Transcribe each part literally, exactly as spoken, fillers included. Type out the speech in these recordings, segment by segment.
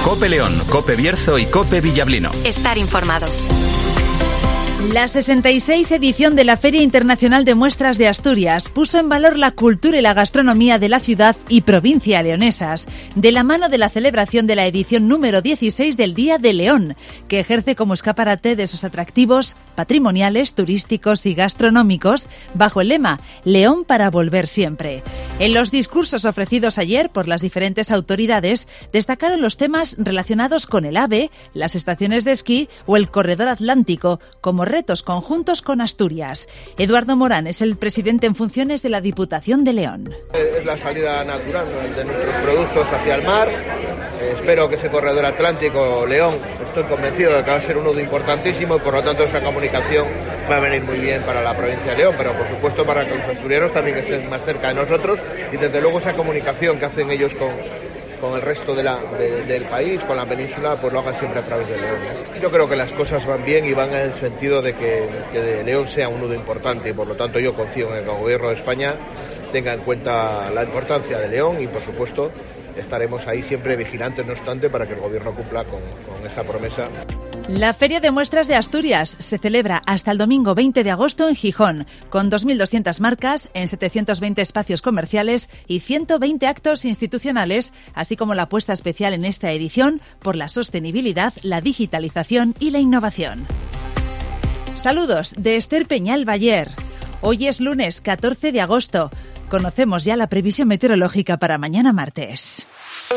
COPE León, COPE Bierzo y COPE Villablino. Estar informado. La sesenta y seis edición de la Feria Internacional de Muestras de Asturias puso en valor la cultura y la gastronomía de la ciudad y provincia leonesas, de la mano de la celebración de la edición número dieciséis del Día de León, que ejerce como escaparate de sus atractivos patrimoniales, turísticos y gastronómicos, bajo el lema León para volver siempre. En los discursos ofrecidos ayer por las diferentes autoridades, destacaron los temas relacionados con el AVE, las estaciones de esquí o el corredor atlántico, como retos conjuntos con Asturias. Eduardo Morán es el presidente en funciones de la Diputación de León. Es la salida natural de nuestros productos hacia el mar. Eh, espero que ese corredor atlántico León, estoy convencido de que va a ser un nudo importantísimo y por lo tanto esa comunicación va a venir muy bien para la provincia de León, pero por supuesto para que los asturianos también estén más cerca de nosotros y desde luego esa comunicación que hacen ellos con con el resto de la, de, del país, con la península, pues lo hagan siempre a través de León. Yo creo que las cosas van bien y van en el sentido de que, que de León sea un nudo importante y por lo tanto yo confío en que el Gobierno de España tenga en cuenta la importancia de León y por supuesto estaremos ahí siempre vigilantes, no obstante, para que el Gobierno cumpla con, con esa promesa. La Feria de Muestras de Asturias se celebra hasta el domingo veinte de agosto en Gijón, con dos mil doscientas marcas en setecientos veinte espacios comerciales y ciento veinte actos institucionales, así como la apuesta especial en esta edición por la sostenibilidad, la digitalización y la innovación. Saludos de Esther Peñal Bayer. Hoy es lunes catorce de agosto. Conocemos ya la previsión meteorológica para mañana martes.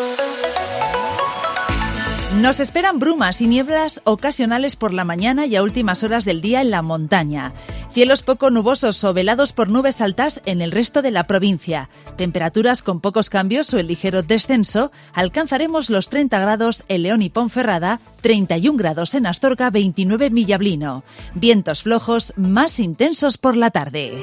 Nos esperan brumas y nieblas ocasionales por la mañana y a últimas horas del día en la montaña. Cielos poco nubosos o velados por nubes altas en el resto de la provincia. Temperaturas con pocos cambios o el ligero descenso. Alcanzaremos los treinta grados en León y Ponferrada, treinta y un grados en Astorga, veintinueve en Villablino. Vientos flojos más intensos por la tarde.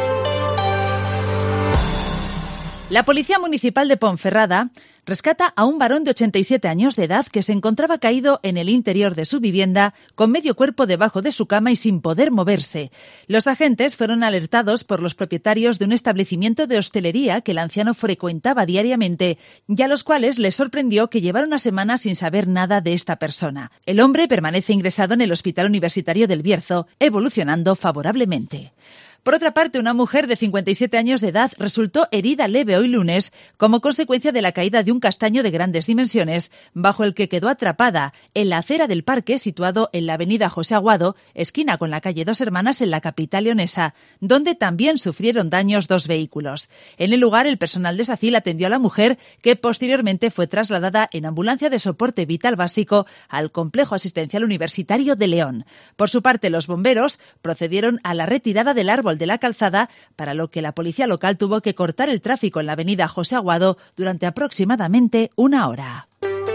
La Policía Municipal de Ponferrada rescata a un varón de ochenta y siete años de edad que se encontraba caído en el interior de su vivienda con medio cuerpo debajo de su cama y sin poder moverse. Los agentes fueron alertados por los propietarios de un establecimiento de hostelería que el anciano frecuentaba diariamente y a los cuales les sorprendió que llevara una semana sin saber nada de esta persona. El hombre permanece ingresado en el Hospital Universitario del Bierzo, evolucionando favorablemente. Por otra parte, una mujer de cincuenta y siete años de edad resultó herida leve hoy lunes como consecuencia de la caída de un castaño de grandes dimensiones, bajo el que quedó atrapada en la acera del parque situado en la avenida José Aguado, esquina con la calle Dos Hermanas en la capital leonesa, donde también sufrieron daños dos vehículos. En el lugar, el personal de SACIL atendió a la mujer, que posteriormente fue trasladada en ambulancia de soporte vital básico al Complejo Asistencial Universitario de León. Por su parte, los bomberos procedieron a la retirada del árbol de la calzada, para lo que la policía local tuvo que cortar el tráfico en la avenida José Aguado durante aproximadamente una hora.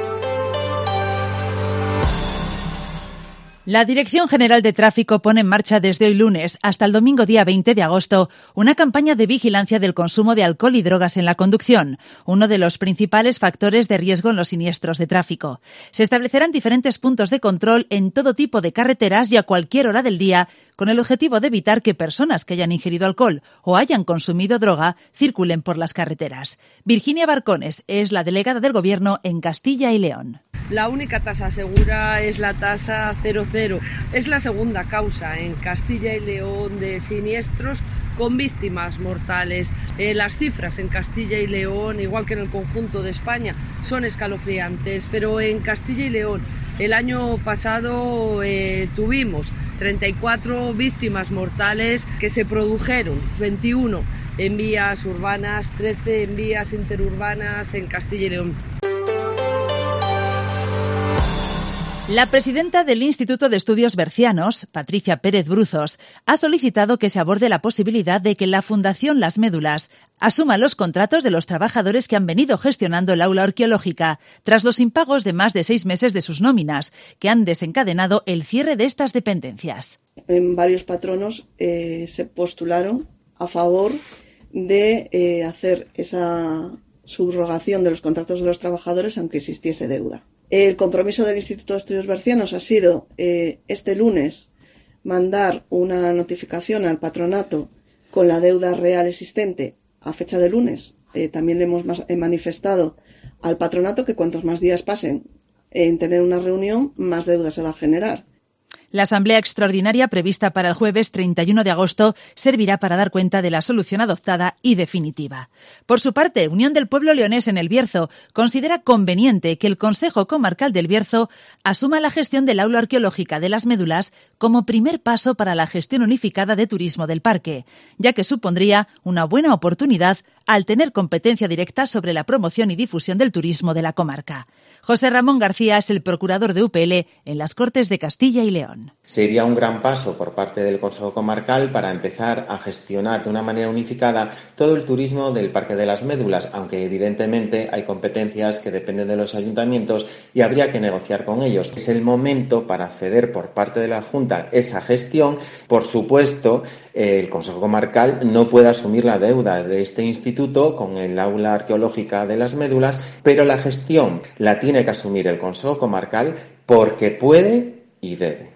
La Dirección General de Tráfico pone en marcha desde hoy lunes hasta el domingo día veinte de agosto una campaña de vigilancia del consumo de alcohol y drogas en la conducción, uno de los principales factores de riesgo en los siniestros de tráfico. Se establecerán diferentes puntos de control en todo tipo de carreteras y a cualquier hora del día, con el objetivo de evitar que personas que hayan ingerido alcohol o hayan consumido droga circulen por las carreteras. Virginia Barcones es la delegada del Gobierno en Castilla y León. La única tasa segura es la tasa cero cero. Es la segunda causa en Castilla y León de siniestros con víctimas mortales. Eh, las cifras en Castilla y León, igual que en el conjunto de España, son escalofriantes, pero en Castilla y León el año pasado eh, tuvimos treinta y cuatro víctimas mortales que se produjeron, veintiuno en vías urbanas, trece en vías interurbanas en Castilla y León. La presidenta del Instituto de Estudios Bercianos, Patricia Pérez Bruzos, ha solicitado que se aborde la posibilidad de que la Fundación Las Médulas asuma los contratos de los trabajadores que han venido gestionando el aula arqueológica tras los impagos de más de seis meses de sus nóminas, que han desencadenado el cierre de estas dependencias. En varios patronos eh, se postularon a favor de eh, hacer esa subrogación de los contratos de los trabajadores aunque existiese deuda. El compromiso del Instituto de Estudios Bercianos ha sido eh, este lunes mandar una notificación al patronato con la deuda real existente a fecha de lunes. Eh, también le hemos mas- manifestado al patronato que cuantos más días pasen en tener una reunión, más deuda se va a generar. La asamblea extraordinaria prevista para el jueves treinta y uno de agosto servirá para dar cuenta de la solución adoptada y definitiva. Por su parte, Unión del Pueblo Leonés en El Bierzo considera conveniente que el Consejo Comarcal del Bierzo asuma la gestión del aula arqueológica de las Médulas como primer paso para la gestión unificada de turismo del parque, ya que supondría una buena oportunidad al tener competencia directa sobre la promoción y difusión del turismo de la comarca. José Ramón García es el procurador de U P L en las Cortes de Castilla y León. Sería un gran paso por parte del Consejo Comarcal para empezar a gestionar de una manera unificada todo el turismo del Parque de las Médulas, aunque evidentemente hay competencias que dependen de los ayuntamientos y habría que negociar con ellos. Es el momento para ceder por parte de la Junta esa gestión. Por supuesto, el Consejo Comarcal no puede asumir la deuda de este instituto con el aula arqueológica de las Médulas, pero la gestión la tiene que asumir el Consejo Comarcal porque puede y debe.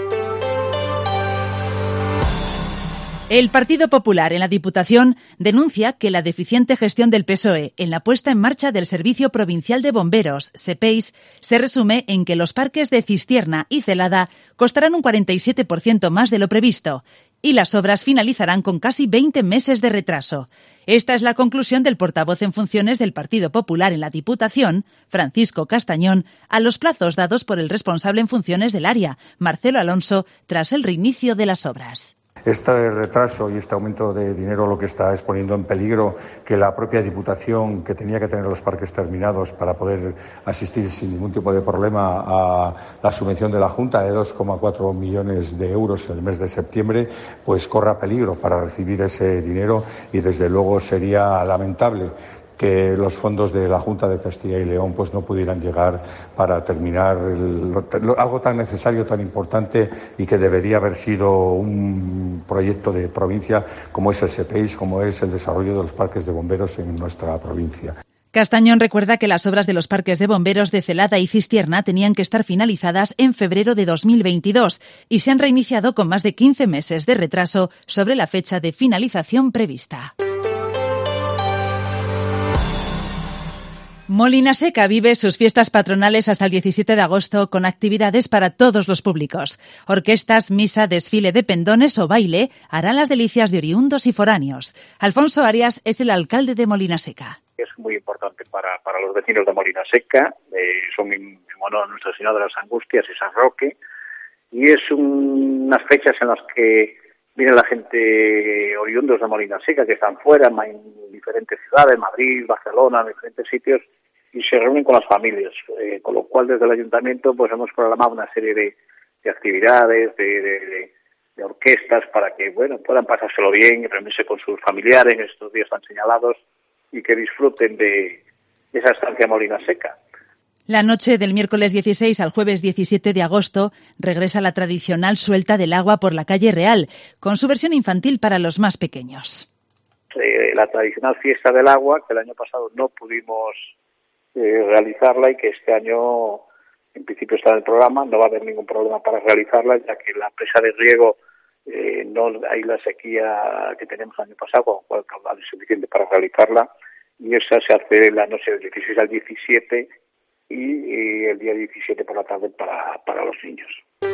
El Partido Popular en la Diputación denuncia que la deficiente gestión del P S O E en la puesta en marcha del Servicio Provincial de Bomberos, SEPEIS, se resume en que los parques de Cistierna y Celada costarán un cuarenta y siete por ciento más de lo previsto y las obras finalizarán con casi veinte meses de retraso. Esta es la conclusión del portavoz en funciones del Partido Popular en la Diputación, Francisco Castañón, a los plazos dados por el responsable en funciones del área, Marcelo Alonso, tras el reinicio de las obras. Este retraso y este aumento de dinero lo que está es poniendo en peligro que la propia Diputación, que tenía que tener los parques terminados para poder asistir sin ningún tipo de problema a la subvención de la Junta de dos coma cuatro millones de euros en el mes de septiembre, pues corra peligro para recibir ese dinero y desde luego sería lamentable que los fondos de la Junta de Castilla y León pues no pudieran llegar para terminar el, lo, algo tan necesario, tan importante y que debería haber sido un proyecto de provincia como es el SEPEIS, como es el desarrollo de los parques de bomberos en nuestra provincia. Castañón recuerda que las obras de los parques de bomberos de Celada y Cistierna tenían que estar finalizadas en febrero de dos mil veintidós y se han reiniciado con más de quince meses de retraso sobre la fecha de finalización prevista. Molina Seca vive sus fiestas patronales hasta el diecisiete de agosto con actividades para todos los públicos. Orquestas, misa, desfile de pendones o baile harán las delicias de oriundos y foráneos. Alfonso Arias es el alcalde de Molina Seca. Es muy importante para, para los vecinos de Molina Seca, eh, son en, en honor a Nuestra Señora de las Angustias y San Roque, y es un, unas fechas en las que viene la gente oriundos de Molina Seca, que están fuera, en diferentes ciudades, Madrid, Barcelona, en diferentes sitios, y se reúnen con las familias, eh, con lo cual desde el ayuntamiento pues hemos programado una serie de, de actividades, de, de, de, de orquestas, para que bueno puedan pasárselo bien y reunirse con sus familiares en estos días tan señalados y que disfruten de esa estancia en Molina Seca. La noche del miércoles dieciséis al jueves diecisiete de agosto regresa la tradicional suelta del agua por la calle Real, con su versión infantil para los más pequeños. Eh, la tradicional fiesta del agua, que el año pasado no pudimos eh, realizarla y que este año en principio está en el programa, no va a haber ningún problema para realizarla, ya que la presa de riego eh, no hay la sequía que tenemos el año pasado, con lo cual el caudal es suficiente para realizarla, y esa se hace la noche del dieciséis al diecisiete y, y el día diecisiete por la tarde para, para los niños.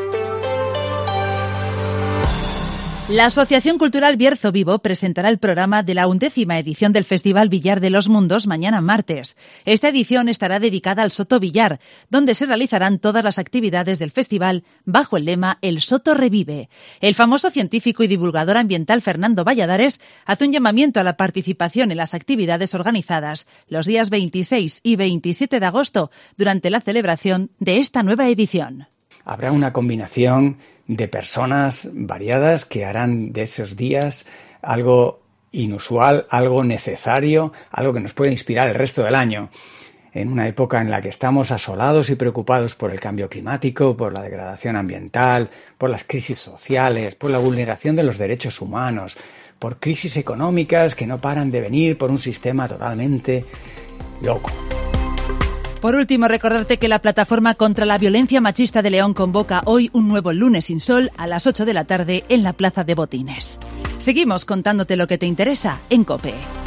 La Asociación Cultural Bierzo Vivo presentará el programa de la undécima edición del Festival Villar de los Mundos mañana martes. Esta edición estará dedicada al Soto Villar, donde se realizarán todas las actividades del festival bajo el lema El Soto Revive. El famoso científico y divulgador ambiental Fernando Valladares hace un llamamiento a la participación en las actividades organizadas los días veintiséis y veintisiete de agosto durante la celebración de esta nueva edición. Habrá una combinación de personas variadas que harán de esos días algo inusual, algo necesario, algo que nos puede inspirar el resto del año. En una época en la que estamos asolados y preocupados por el cambio climático, por la degradación ambiental, por las crisis sociales, por la vulneración de los derechos humanos, por crisis económicas que no paran de venir, por un sistema totalmente loco. Por último, recordarte que la Plataforma contra la Violencia Machista de León convoca hoy un nuevo Lunes sin Sol a las ocho de la tarde en la Plaza de Botines. Seguimos contándote lo que te interesa en COPE.